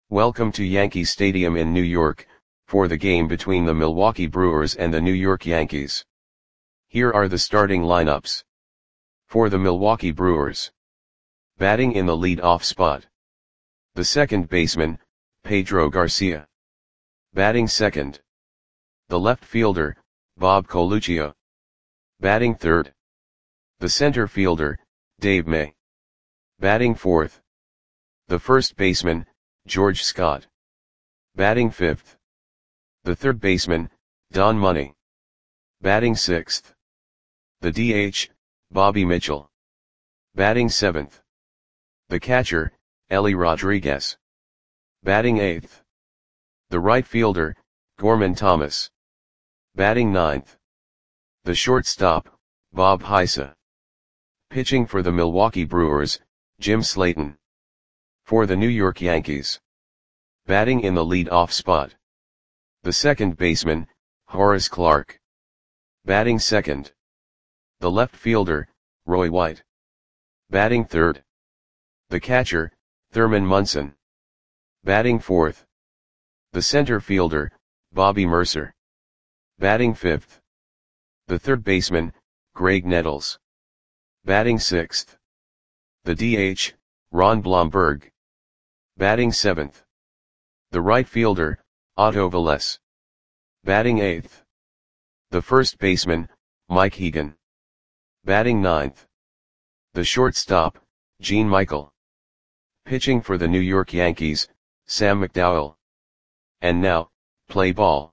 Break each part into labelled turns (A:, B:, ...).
A: Welcome to Yankee Stadium in New York, for the game between the Milwaukee Brewers and the New York Yankees. Here are the starting lineups. For the Milwaukee Brewers. Batting in the lead-off spot. The second baseman, Pedro Garcia. Batting second. The left fielder, Bob Coluccio. Batting third. The center fielder, Dave May. Batting fourth. The first baseman, George Scott. Batting fifth. The third baseman, Don Money. Batting sixth. The DH, Bobby Mitchell. Batting seventh. The catcher, Ellie Rodriguez. Batting eighth. The right fielder, Gorman Thomas. Batting ninth. The shortstop, Bob Heisa. Pitching for the Milwaukee Brewers, Jim Slayton. For the New York Yankees. Batting in the lead-off spot. The second baseman, Horace Clarke. Batting second. The left fielder, Roy White. Batting third. The catcher, Thurman Munson. Batting fourth. The center fielder, Bobby Murcer. Batting fifth. The third baseman, Greg Nettles. Batting sixth. The DH, Ron Blomberg. Batting seventh. The right fielder, Otto Velez. Batting eighth. The first baseman, Mike Hegan. Batting ninth. The shortstop, Gene Michael. Pitching for the New York Yankees, Sam McDowell. And now, play ball.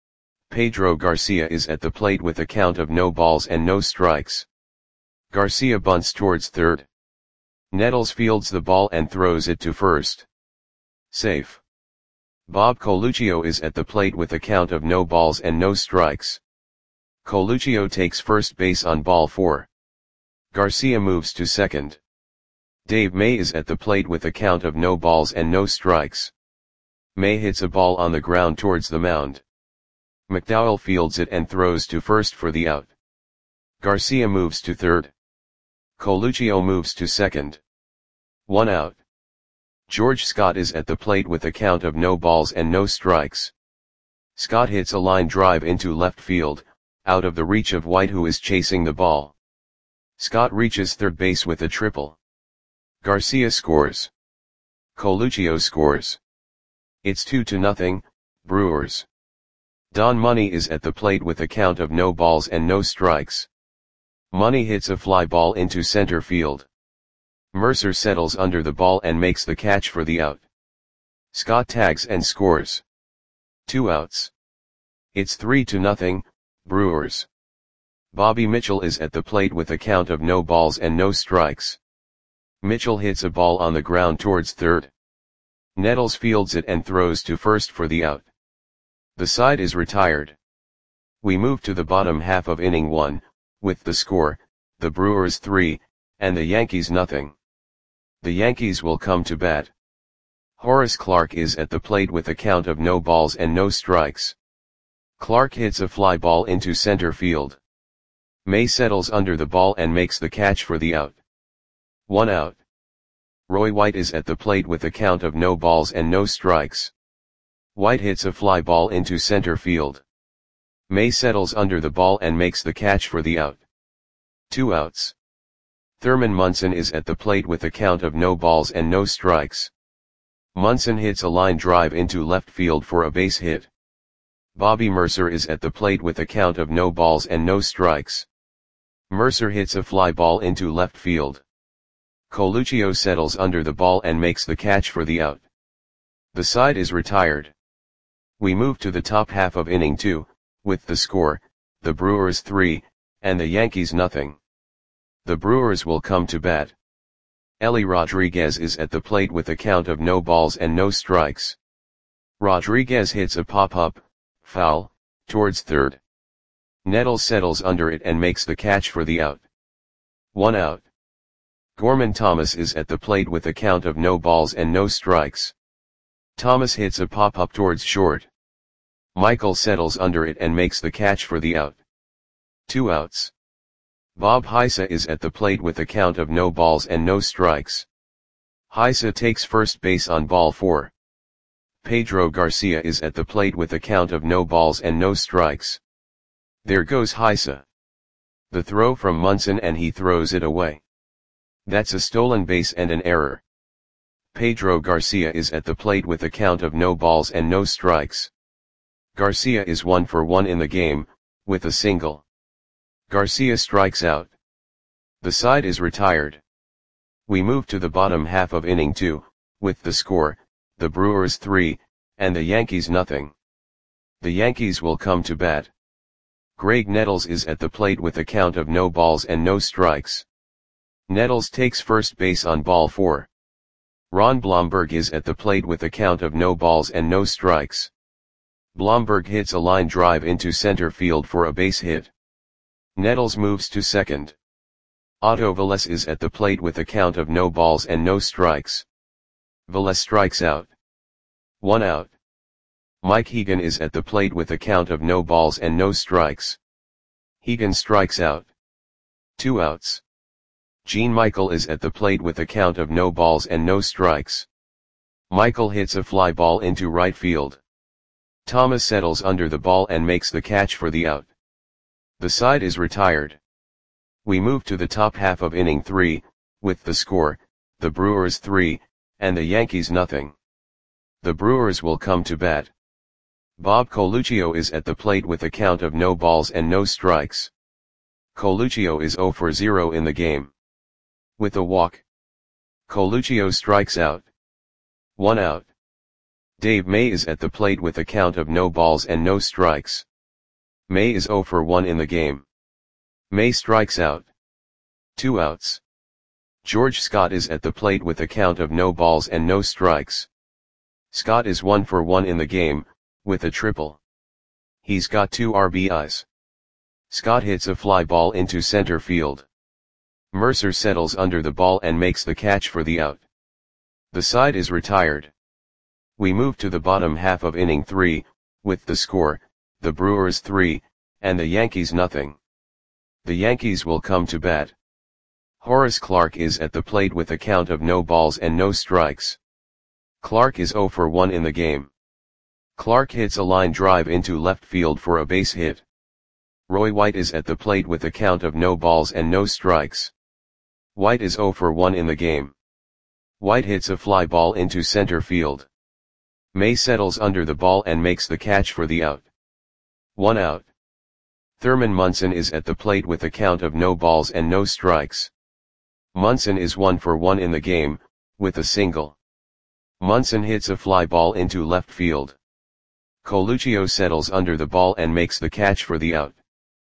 A: Pedro Garcia is at the plate with a count of no balls and no strikes. Garcia bunts towards third. Nettles fields the ball and throws it to first. Safe. Bob Coluccio is at the plate with a count of no balls and no strikes. Coluccio takes first base on ball 4. Garcia moves to second. Dave May is at the plate with a count of no balls and no strikes. May hits a ball on the ground towards the mound. McDowell fields it and throws to first for the out. Garcia moves to third. Coluccio moves to second. 1 out. George Scott is at the plate with a count of no balls and no strikes. Scott hits a line drive into left field, out of the reach of White, who is chasing the ball. Scott reaches third base with a triple. Garcia scores. Coluccio scores. It's 2-0, Brewers. Don Money is at the plate with a count of no balls and no strikes. Money hits a fly ball into center field. Murcer settles under the ball and makes the catch for the out. Scott tags and scores. 2 outs. It's 3-0, Brewers. Bobby Mitchell is at the plate with a count of no balls and no strikes. Mitchell hits a ball on the ground towards third. Nettles fields it and throws to first for the out. The side is retired. We move to the bottom half of inning 1, with the score, the Brewers 3, and the Yankees 0. The Yankees will come to bat. Horace Clarke is at the plate with a count of no balls and no strikes. Clarke hits a fly ball into center field. May settles under the ball and makes the catch for the out. 1 out. Roy White is at the plate with a count of no balls and no strikes. White hits a fly ball into center field. May settles under the ball and makes the catch for the out. 2 outs. Thurman Munson is at the plate with a count of no balls and no strikes. Munson hits a line drive into left field for a base hit. Bobby Murcer is at the plate with a count of no balls and no strikes. Murcer hits a fly ball into left field. Coluccio settles under the ball and makes the catch for the out. The side is retired. We move to the top half of inning 2, with the score, the Brewers 3, and the Yankees 0. The Brewers will come to bat. Ellie Rodriguez is at the plate with a count of no balls and no strikes. Rodriguez hits a pop-up, foul, towards third. Nettles settles under it and makes the catch for the out. 1 out. Gorman Thomas is at the plate with a count of no balls and no strikes. Thomas hits a pop-up towards short. Michael settles under it and makes the catch for the out. 2 outs. Bob Heisa is at the plate with a count of no balls and no strikes. Heisa takes first base on ball 4. Pedro Garcia is at the plate with a count of no balls and no strikes. There goes Heisa. The throw from Munson and he throws it away. That's a stolen base and an error. Pedro Garcia is at the plate with a count of no balls and no strikes. Garcia is 1 for 1 in the game, with a single. Garcia strikes out. The side is retired. We move to the bottom half of inning 2, with the score, the Brewers 3, and the Yankees nothing. The Yankees will come to bat. Greg Nettles is at the plate with a count of no balls and no strikes. Nettles takes first base on ball 4. Ron Blomberg is at the plate with a count of no balls and no strikes. Blomberg hits a line drive into center field for a base hit. Nettles moves to second. Otto Velez is at the plate with a count of no balls and no strikes. Velez strikes out. 1 out. Mike Hegan is at the plate with a count of no balls and no strikes. Hegan strikes out. 2 outs. Gene Michael is at the plate with a count of no balls and no strikes. Michael hits a fly ball into right field. Thomas settles under the ball and makes the catch for the out. The side is retired. We move to the top half of inning 3, with the score, the Brewers 3, and the Yankees nothing. The Brewers will come to bat. Bob Coluccio is at the plate with a count of no balls and no strikes. Coluccio is 0 for 0 in the game. With a walk, Coluccio strikes out. 1 out. Dave May is at the plate with a count of no balls and no strikes. May is 0 for 1 in the game. May strikes out. 2 outs. George Scott is at the plate with a count of no balls and no strikes. Scott is 1 for 1 in the game, with a triple. He's got 2 RBIs. Scott hits a fly ball into center field. Mercer settles under the ball and makes the catch for the out. The side is retired. We move to the bottom half of inning 3, with the score, the Brewers 3, and the Yankees nothing. The Yankees will come to bat. Horace Clarke is at the plate with a count of no balls and no strikes. Clarke is 0 for 1 in the game. Clarke hits a line drive into left field for a base hit. Roy White is at the plate with a count of no balls and no strikes. White is 0 for 1 in the game. White hits a fly ball into center field. May settles under the ball and makes the catch for the out. 1 out. Thurman Munson is at the plate with a count of no balls and no strikes. Munson is 1 for 1 in the game, with a single. Munson hits a fly ball into left field. Coluccio settles under the ball and makes the catch for the out.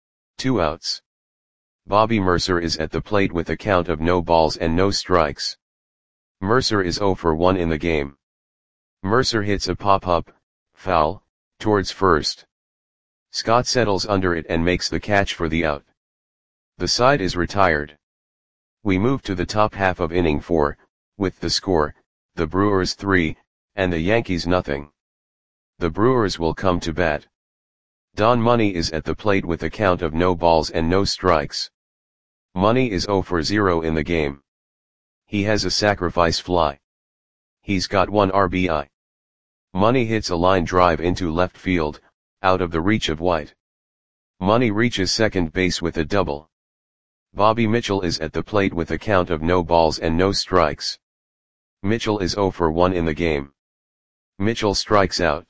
A: 2 outs. Bobby Mercer is at the plate with a count of no balls and no strikes. Mercer is 0 for 1 in the game. Mercer hits a pop-up, foul, towards first. Scott settles under it and makes the catch for the out. The side is retired. We move to the top half of inning 4, with the score, the Brewers 3, and the Yankees nothing. The Brewers will come to bat. Don Money is at the plate with a count of no balls and no strikes. Money is 0 for 0 in the game. He has a sacrifice fly. He's got 1 RBI. Money hits a line drive into left field, out of the reach of White. Money reaches second base with a double. Bobby Mitchell is at the plate with a count of no balls and no strikes. Mitchell is 0 for 1 in the game. Mitchell strikes out.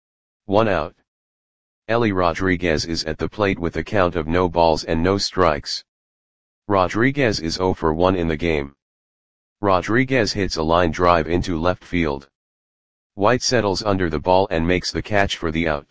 A: 1 out. Ellie Rodriguez is at the plate with a count of no balls and no strikes. Rodriguez is 0 for 1 in the game. Rodriguez hits a line drive into left field. White settles under the ball and makes the catch for the out.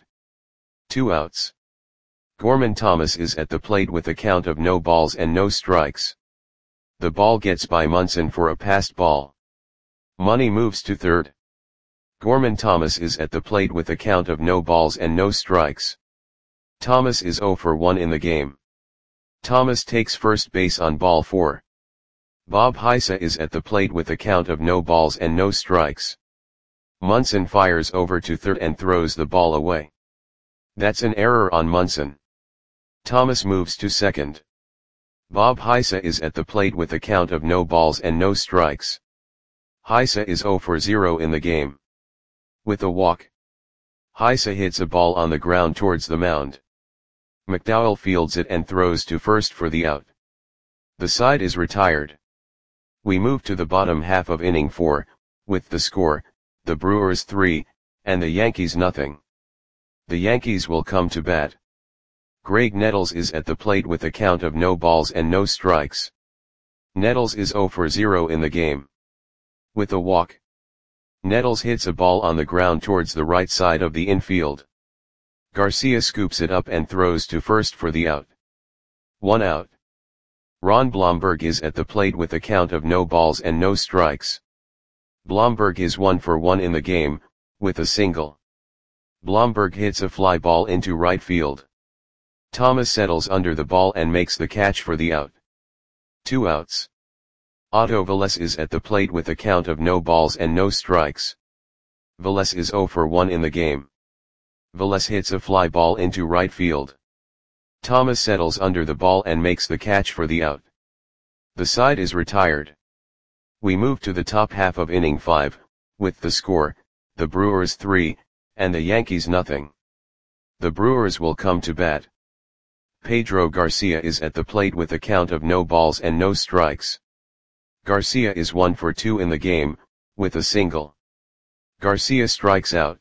A: 2 outs. Gorman Thomas is at the plate with a count of no balls and no strikes. The ball gets by Munson for a passed ball. Money moves to third. Gorman Thomas is at the plate with a count of no balls and no strikes. Thomas is 0 for 1 in the game. Thomas takes first base on ball 4. Bob Heisa is at the plate with a count of no balls and no strikes. Munson fires over to third and throws the ball away. That's an error on Munson. Thomas moves to second. Bob Heisa is at the plate with a count of no balls and no strikes. Heisa is 0 for 0 in the game. With a walk, Heisa hits a ball on the ground towards the mound. McDowell fields it and throws to first for the out. The side is retired. We move to the bottom half of inning 4, with the score, the Brewers 3, and the Yankees nothing. The Yankees will come to bat. Greg Nettles is at the plate with a count of no balls and no strikes. Nettles is 0 for 0 in the game. With a walk, Nettles hits a ball on the ground towards the right side of the infield. Garcia scoops it up and throws to first for the out. 1 out. Ron Blomberg is at the plate with a count of no balls and no strikes. Blomberg is 1 for 1 in the game, with a single. Blomberg hits a fly ball into right field. Thomas settles under the ball and makes the catch for the out. 2 outs. Otto Velez is at the plate with a count of no balls and no strikes. Velez is 0 for 1 in the game. Velez hits a fly ball into right field. Thomas settles under the ball and makes the catch for the out. The side is retired. We move to the top half of inning 5, with the score, the Brewers 3, and the Yankees nothing. The Brewers will come to bat. Pedro Garcia is at the plate with a count of no balls and no strikes. Garcia is 1 for 2 in the game, with a single. Garcia strikes out.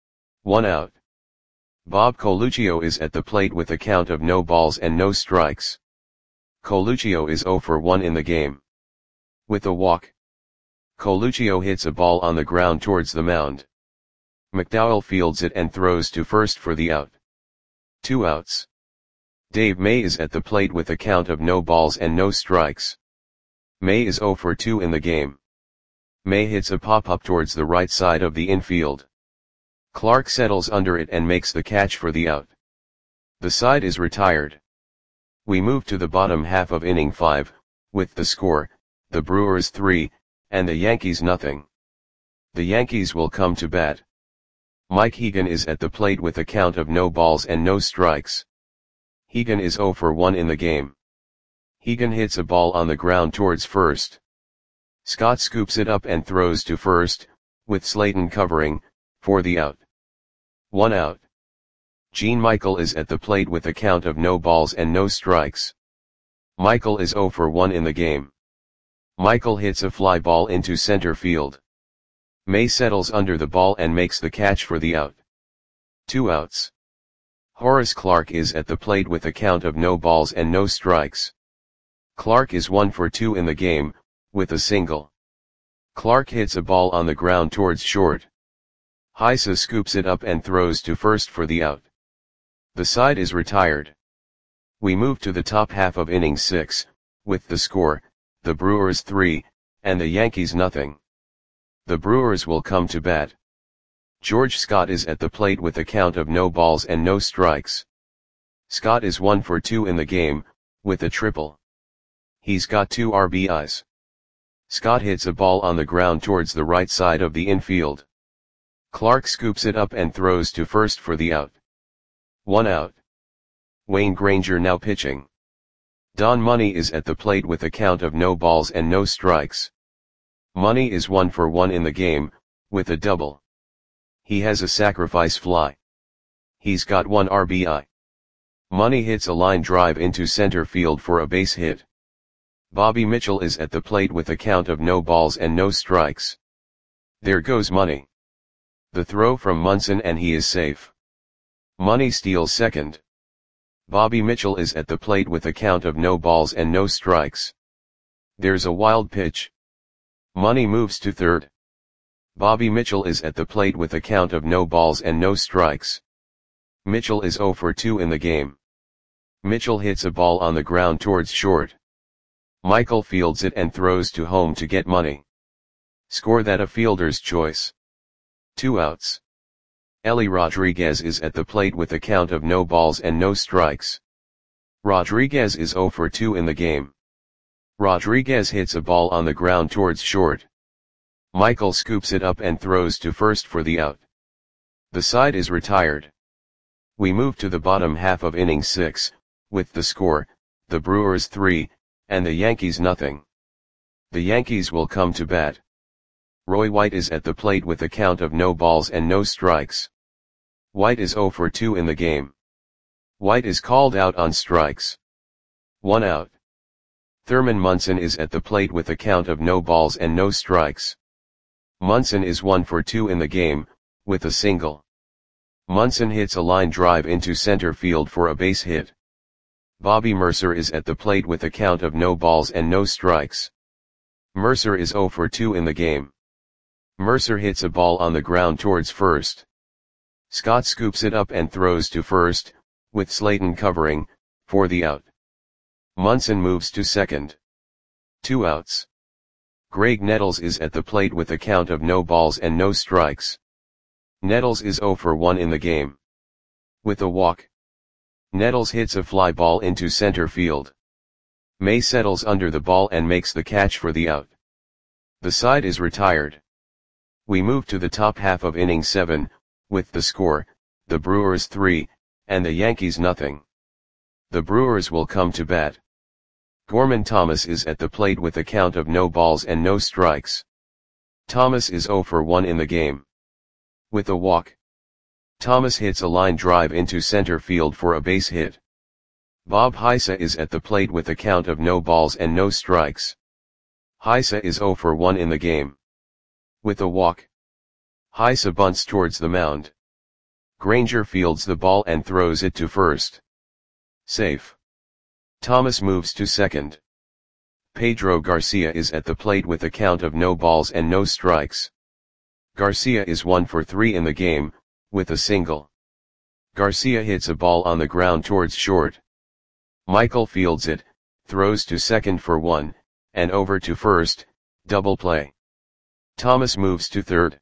A: 1 out. Bob Coluccio is at the plate with a count of no balls and no strikes. Coluccio is 0 for 1 in the game. With a walk, Coluccio hits a ball on the ground towards the mound. McDowell fields it and throws to first for the out. 2 outs. Dave May is at the plate with a count of no balls and no strikes. May is 0 for 2 in the game. May hits a pop-up towards the right side of the infield. Clark settles under it and makes the catch for the out. The side is retired. We move to the bottom half of inning 5, with the score, the Brewers 3, and the Yankees nothing. The Yankees will come to bat. Mike Hegan is at the plate with a count of no balls and no strikes. Hegan is 0 for 1 in the game. Hegan hits a ball on the ground towards first. Scott scoops it up and throws to first, with Slayton covering, for the out. 1 out. Gene Michael is at the plate with a count of no balls and no strikes. Michael is 0 for 1 in the game. Michael hits a fly ball into center field. May settles under the ball and makes the catch for the out. 2 outs. Horace Clarke is at the plate with a count of no balls and no strikes. Clarke is 1 for 2 in the game, with a single. Clarke hits a ball on the ground towards short. Heisa scoops it up and throws to first for the out. The side is retired. We move to the top half of inning 6, with the score, the Brewers 3, and the Yankees nothing. The Brewers will come to bat. George Scott is at the plate with a count of no balls and no strikes. Scott is 1 for 2 in the game, with a triple. He's got 2 RBIs. Scott hits a ball on the ground towards the right side of the infield. Clarke scoops it up and throws to first for the out. 1 out. Wayne Granger now pitching. Don Money is at the plate with a count of no balls and no strikes. Money is 1 for 1 in the game, with a double. He has a sacrifice fly. He's got 1 RBI. Money hits a line drive into center field for a base hit. Bobby Mitchell is at the plate with a count of no balls and no strikes. There goes Money. The throw from Munson and he is safe. Money steals second. Bobby Mitchell is at the plate with a count of no balls and no strikes. There's a wild pitch. Money moves to third. Bobby Mitchell is at the plate with a count of no balls and no strikes. Mitchell is 0 for 2 in the game. Mitchell hits a ball on the ground towards short. Michael fields it and throws to home to get Money. Score that a fielder's choice. 2 outs. Ellie Rodriguez is at the plate with a count of no balls and no strikes. Rodriguez is 0 for 2 in the game. Rodriguez hits a ball on the ground towards short. Michael scoops it up and throws to first for the out. The side is retired. We move to the bottom half of inning 6, with the score, the Brewers 3, and the Yankees nothing. The Yankees will come to bat. Roy White is at the plate with a count of no balls and no strikes. White is 0 for 2 in the game. White is called out on strikes. 1 out. Thurman Munson is at the plate with a count of no balls and no strikes. Munson is 1 for 2 in the game, with a single. Munson hits a line drive into center field for a base hit. Bobby Mercer is at the plate with a count of no balls and no strikes. Mercer is 0 for 2 in the game. Mercer hits a ball on the ground towards first. Scott scoops it up and throws to first, with Slayton covering, for the out. Munson moves to second. 2 outs. Greg Nettles is at the plate with a count of no balls and no strikes. Nettles is 0 for 1 in the game. With a walk. Nettles hits a fly ball into center field. May settles under the ball and makes the catch for the out. The side is retired. We move to the top half of inning 7, with the score, the Brewers 3, and the Yankees nothing. The Brewers will come to bat. Gorman Thomas is at the plate with a count of no balls and no strikes. Thomas is 0 for 1 in the game. With a walk. Thomas hits a line drive into center field for a base hit. Bob Heisa is at the plate with a count of no balls and no strikes. Heisa is 0 for 1 in the game. With a walk. Heisa bunts towards the mound. Granger fields the ball and throws it to first. Safe. Thomas moves to second. Pedro Garcia is at the plate with a count of no balls and no strikes. Garcia is 1 for 3 in the game, with a single. Garcia hits a ball on the ground towards short. Michael fields it, throws to second for 1, and over to first, double play. Thomas moves to third.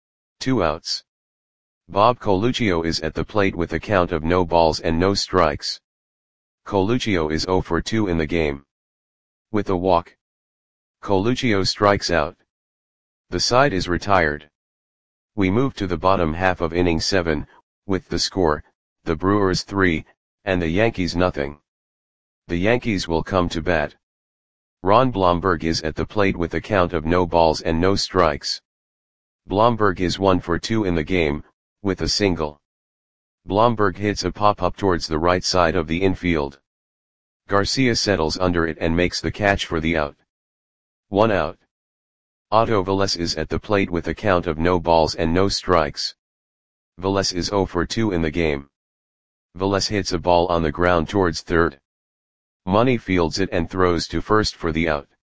A: 2 outs. Bob Coluccio is at the plate with a count of no balls and no strikes. Coluccio is 0 for 2 in the game. With a walk. Coluccio strikes out. The side is retired. We move to the bottom half of inning 7, with the score, the Brewers 3, and the Yankees nothing. The Yankees will come to bat. Ron Blomberg is at the plate with a count of no balls and no strikes. Blomberg is 1 for 2 in the game, with a single. Blomberg hits a pop-up towards the right side of the infield. Garcia settles under it and makes the catch for the out. 1 out. Otto Velez is at the plate with a count of no balls and no strikes. Velez is 0 for 2 in the game. Velez hits a ball on the ground towards third. Money fields it and throws to first for the out.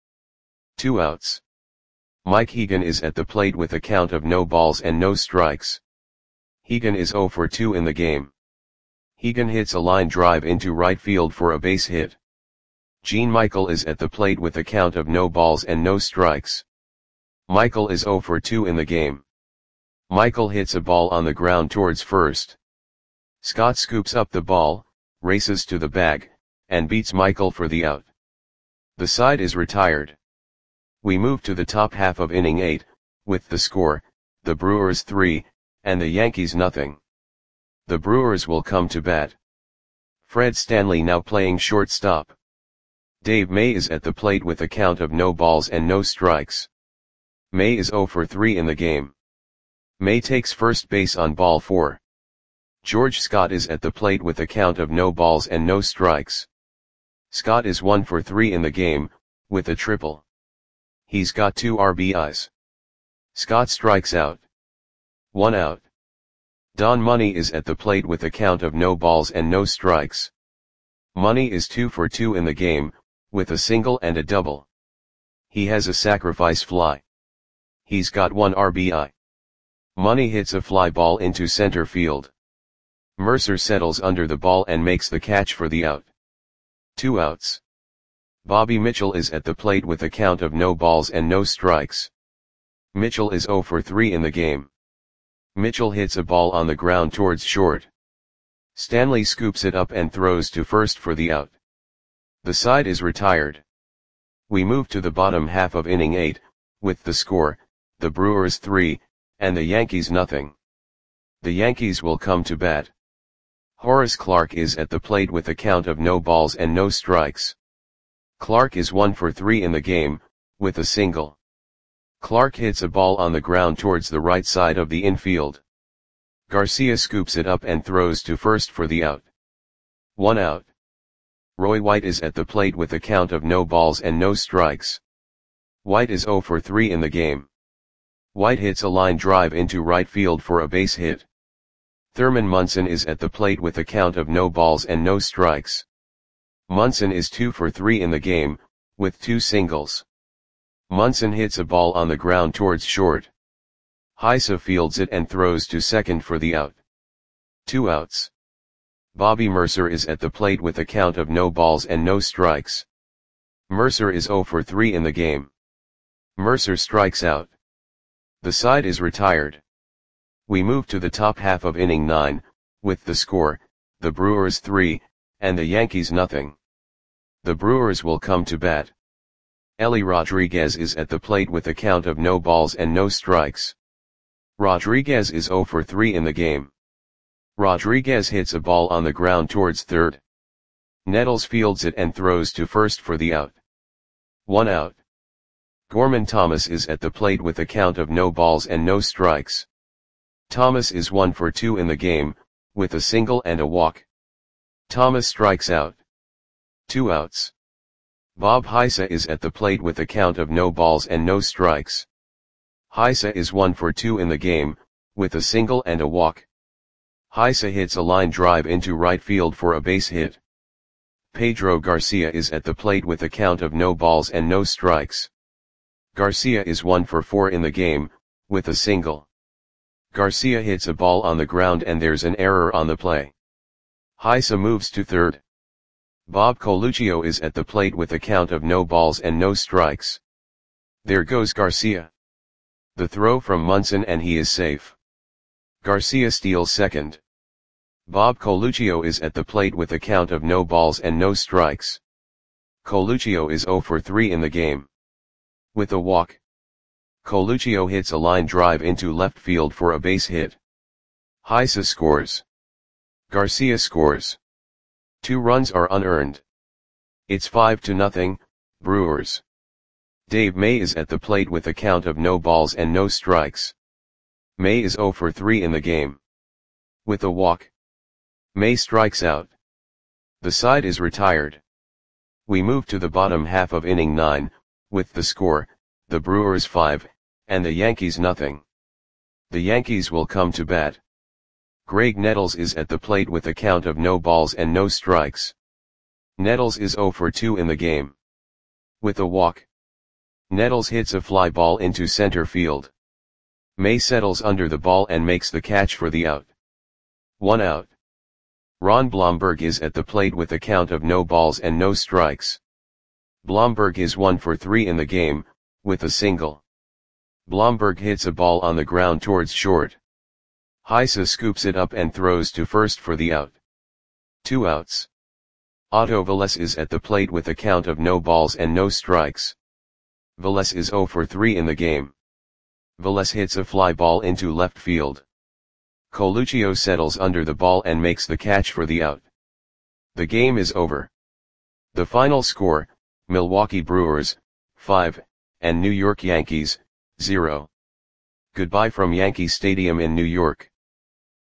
A: 2 outs. Mike Hegan is at the plate with a count of no balls and no strikes. Hegan is 0 for 2 in the game. Hegan hits a line drive into right field for a base hit. Gene Michael is at the plate with a count of no balls and no strikes. Michael is 0 for 2 in the game. Michael hits a ball on the ground towards first. Scott scoops up the ball, races to the bag, and beats Michael for the out. The side is retired. We move to the top half of inning 8, with the score, the Brewers 3, and the Yankees nothing. The Brewers will come to bat. Fred Stanley now playing shortstop. Dave May is at the plate with a count of no balls and no strikes. May is 0 for 3 in the game. May takes first base on ball 4. George Scott is at the plate with a count of no balls and no strikes. Scott is 1 for 3 in the game, with a triple. He's got 2 RBIs. Scott strikes out. 1 out. Don Money is at the plate with a count of no balls and no strikes. Money is 2 for 2 in the game, with a single and a double. He has a sacrifice fly. He's got 1 RBI. Money hits a fly ball into center field. Mercer settles under the ball and makes the catch for the out. 2 outs. Bobby Mitchell is at the plate with a count of no balls and no strikes. Mitchell is 0 for 3 in the game. Mitchell hits a ball on the ground towards short. Stanley scoops it up and throws to first for the out. The side is retired. We move to the bottom half of inning 8, with the score, the Brewers 3, and the Yankees nothing. The Yankees will come to bat. Horace Clarke is at the plate with a count of no balls and no strikes. Clarke is 1 for 3 in the game, with a single. Clark hits a ball on the ground towards the right side of the infield. Garcia scoops it up and throws to first for the out. 1 out. Roy White is at the plate with a count of no balls and no strikes. White is 0 for 3 in the game. White hits a line drive into right field for a base hit. Thurman Munson is at the plate with a count of no balls and no strikes. Munson is 2 for 3 in the game, with 2 singles. Munson hits a ball on the ground towards short. Heise fields it and throws to second for the out. 2 outs. Bobby Mercer is at the plate with a count of no balls and no strikes. Mercer is 0 for 3 in the game. Mercer strikes out. The side is retired. We move to the top half of inning 9, with the score, the Brewers 3, and the Yankees nothing. The Brewers will come to bat. Ellie Rodriguez is at the plate with a count of no balls and no strikes. Rodriguez is 0 for 3 in the game. Rodriguez hits a ball on the ground towards third. Nettles fields it and throws to first for the out. 1 out. Gorman Thomas is at the plate with a count of no balls and no strikes. Thomas is 1 for 2 in the game, with a single and a walk. Thomas strikes out. 2 outs. Bob Heise is at the plate with a count of no balls and no strikes. Heise is 1 for 2 in the game, with a single and a walk. Heise hits a line drive into right field for a base hit. Pedro Garcia is at the plate with a count of no balls and no strikes. Garcia is 1 for 4 in the game, with a single. Garcia hits a ball on the ground and there's an error on the play. Heise moves to third. Bob Coluccio is at the plate with a count of no balls and no strikes. There goes Garcia. The throw from Munson and he is safe. Garcia steals second. Bob Coluccio is at the plate with a count of no balls and no strikes. Coluccio is 0 for 3 in the game. With a walk. Coluccio hits a line drive into left field for a base hit. Heise scores. Garcia scores. 2 runs are unearned. It's 5-0, Brewers. Dave May is at the plate with a count of no balls and no strikes. May is 0 for 3 in the game. With a walk. May strikes out. The side is retired. We move to the bottom half of inning 9, with the score, the Brewers 5, and the Yankees nothing. The Yankees will come to bat. Greg Nettles is at the plate with a count of no balls and no strikes. Nettles is 0 for 2 in the game. With a walk. Nettles hits a fly ball into center field. May settles under the ball and makes the catch for the out. 1 out. Ron Blomberg is at the plate with a count of no balls and no strikes. Blomberg is 1 for 3 in the game, with a single. Blomberg hits a ball on the ground towards short. Heise scoops it up and throws to first for the out. 2 outs. Otto Velez is at the plate with a count of no balls and no strikes. Velez is 0 for 3 in the game. Velez hits a fly ball into left field. Coluccio settles under the ball and makes the catch for the out. The game is over. The final score, Milwaukee Brewers, 5, and New York Yankees, 0. Goodbye from Yankee Stadium in New York.